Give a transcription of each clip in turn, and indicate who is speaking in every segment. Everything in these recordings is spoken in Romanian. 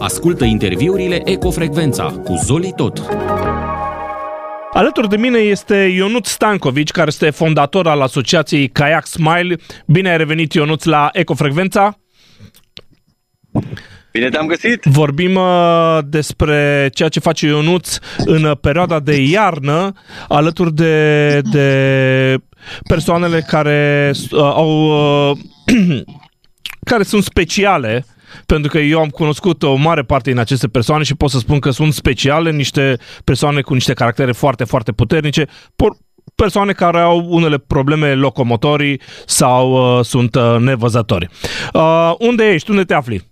Speaker 1: Ascultă interviurile Ecofrecvența cu Zoli Tot.
Speaker 2: Alături de mine este Ionuț Stankovici, care este fondator al asociației Kayak Smile. Bine ai revenit, Ionuț, la Ecofrecvența.
Speaker 3: Bine te-am găsit!
Speaker 2: Vorbim despre ceea ce face Ionuț în perioada de iarnă, alături de persoanele care care sunt speciale, pentru că eu am cunoscut o mare parte din aceste persoane și pot să spun că sunt speciale, niște persoane cu niște caractere foarte, foarte puternice, persoane care au unele probleme locomotorii sau sunt nevăzători. Unde ești? Unde te afli?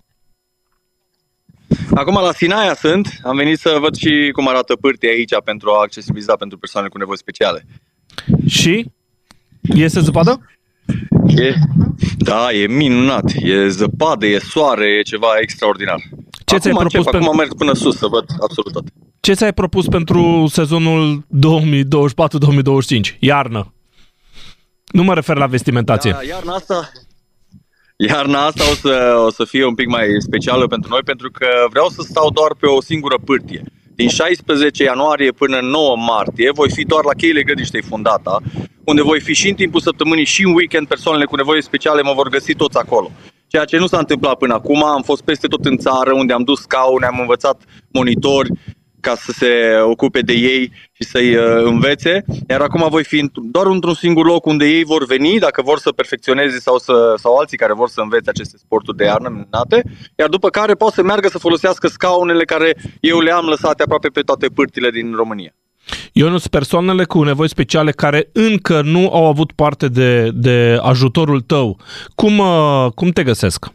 Speaker 3: Acum la Sinaia sunt. Am venit să văd și cum arată pârtii aici pentru a accesibiliza pentru persoane cu nevoi speciale.
Speaker 2: Și? Este zăpadă?
Speaker 3: Da, e minunat. E zăpadă, e soare, e ceva extraordinar. Acum merg până sus să văd absolut tot.
Speaker 2: Ce ți-ai propus pentru sezonul 2024-2025? Iarnă. Nu mă refer la vestimentație.
Speaker 3: Da, Iarna asta o să fie un pic mai specială pentru noi, pentru că vreau să stau doar pe o singură pârtie. Din 16 ianuarie până 9 martie voi fi doar la cheile Grădiștei Fundata, unde voi fi și în timpul săptămânii și în weekend. Persoanele cu nevoi speciale mă vor găsi toți acolo. Ceea ce nu s-a întâmplat până acum. Am fost peste tot în țară, unde am dus scaune, am învățat monitori ca să se ocupe de ei și să-i învețe. Iar acum voi fi doar într-un singur loc unde ei vor veni, dacă vor să perfecționeze sau alții care vor să învețe aceste sporturi de iarnă minunate, iar după care pot să meargă să folosească scaunele care eu le-am lăsate aproape pe toate pârtile din România.
Speaker 2: Ionuț, persoanele cu nevoi speciale care încă nu au avut parte de ajutorul tău, cum te găsesc?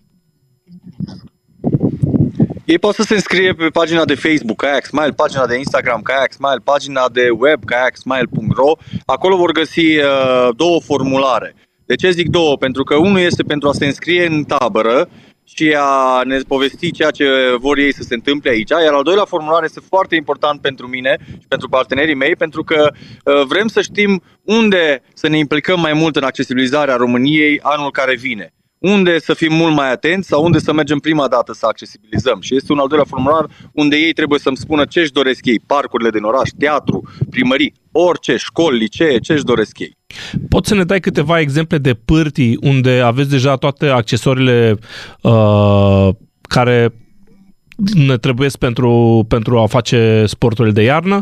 Speaker 3: Ei pot să se înscrie pe pagina de Facebook Kayak Smile, pagina de Instagram Kayak Smile, pagina de web kayaksmile.ro. Acolo vor găsi două formulare. De ce zic două? Pentru că unul este pentru a se înscrie în tabără și a ne povesti ceea ce vor ei să se întâmple aici. Iar al doilea formular este foarte important pentru mine și pentru partenerii mei, pentru că vrem să știm unde să ne implicăm mai mult în accesibilizarea României anul care vine. Unde să fim mult mai atenți sau unde să mergem prima dată să accesibilizăm. Și este un al doilea formular unde ei trebuie să-mi spună ce își doresc ei. Parcurile din oraș, teatru, primării, orice, școli, licee, ce își doresc ei.
Speaker 2: Poți să ne dai câteva exemple de pârtii unde aveți deja toate accesoriile care ne trebuiesc pentru a face sporturile de iarnă?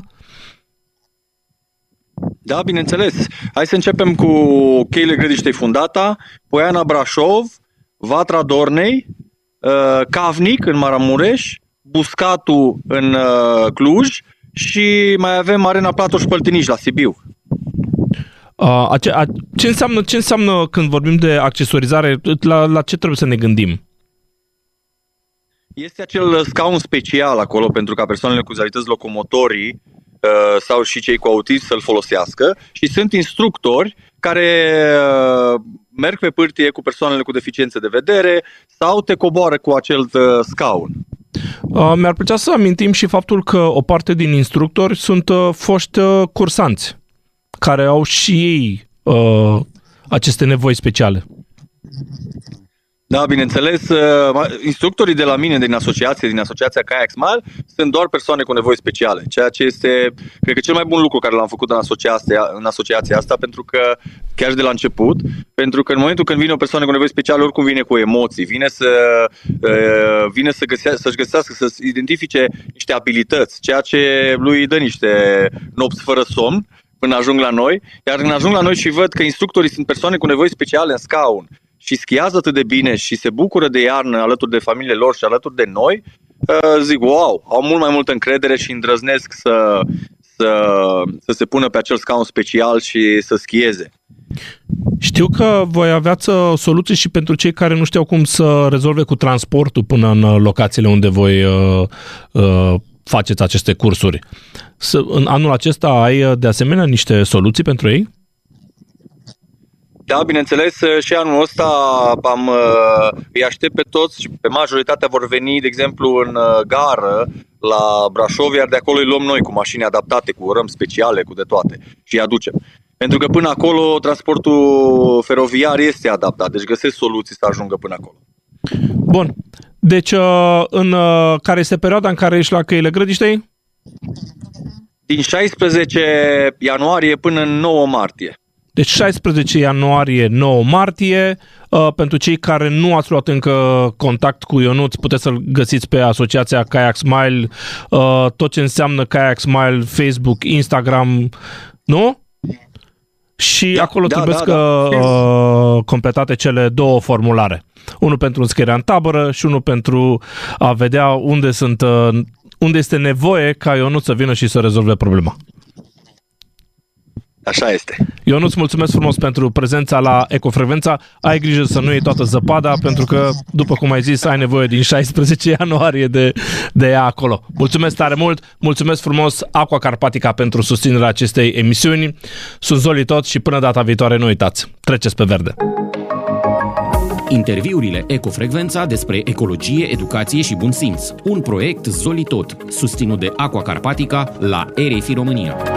Speaker 3: Da, bineînțeles. Hai să începem cu cheile Grădiștei Fundata, Poiana Brașov, Vatra Dornei, Cavnic în Maramureș, Buscatu în Cluj și mai avem Arena Platoș Păltiniș la Sibiu.
Speaker 2: Ce înseamnă când vorbim de accesorizare? La ce trebuie să ne gândim?
Speaker 3: Este acel scaun special acolo pentru ca persoanele cu dizabilități locomotorii sau și cei cu autism să-l folosească și sunt instructori care merg pe pârtie cu persoanele cu deficiențe de vedere sau te coboară cu acel scaun.
Speaker 2: Mi-ar plăcea să amintim și faptul că o parte din instructori sunt foști cursanți care au și ei aceste nevoi speciale.
Speaker 3: Da, bineînțeles, instructorii de la mine din asociația Kayak Smile, sunt doar persoane cu nevoi speciale, ceea ce este, cred că, cel mai bun lucru care l-am făcut în asociația asta, pentru că, chiar de la început, pentru că în momentul când vine o persoană cu nevoi speciale, oricum vine cu emoții, vine să-și găsească, să identifice niște abilități, ceea ce lui dă niște nopți fără somn până ajung la noi, iar când ajung la noi și văd că instructorii sunt persoane cu nevoi speciale în scaun, și schiază atât de bine și se bucură de iarnă alături de familiile lor și alături de noi, zic, wow, au mult mai multă încredere și îndrăznesc să se pună pe acel scaun special și să schieze.
Speaker 2: Știu că voi aveați soluții și pentru cei care nu știau cum să rezolve cu transportul până în locațiile unde voi faceți aceste cursuri. În anul acesta ai de asemenea niște soluții pentru ei?
Speaker 3: Da, bineînțeles, și anul ăsta îi aștept pe toți și pe majoritatea vor veni, de exemplu, în gară la Brașov, iar de acolo îi luăm noi cu mașini adaptate, cu răm speciale, cu de toate și îi aducem. Pentru că până acolo transportul feroviar este adaptat, deci găsesc soluții să ajungă până acolo.
Speaker 2: Bun. Deci, care este perioada în care ești la Căile Grădiștei?
Speaker 3: Din 16 ianuarie până în 9 martie.
Speaker 2: Deci 16 ianuarie, 9 martie. Pentru cei care nu ați luat încă contact cu Ionuț, puteți să-l găsiți pe asociația Kayak Smile, tot ce înseamnă Kayak Smile, Facebook, Instagram, nu? Și acolo trebuie completate cele 2 formulare. Unul pentru înscrierea în tabără și unul pentru a vedea unde este nevoie ca Ionuț să vină și să rezolve problema.
Speaker 3: Așa este.
Speaker 2: Ionuț, mulțumesc frumos pentru prezența la Ecofrecvența. Ai grijă să nu iei toată zăpada, pentru că, după cum ai zis, ai nevoie din 16 ianuarie de ea acolo. Mulțumesc tare mult, mulțumesc frumos Aqua Carpatica pentru susținerea acestei emisiuni. Sunt Zoli Tot și până data viitoare, nu uitați, treceți pe verde.
Speaker 1: Interviurile Ecofrecvența despre ecologie, educație și bun simț. Un proiect Zoli Tot, susținut de Aqua Carpatica la RFI România.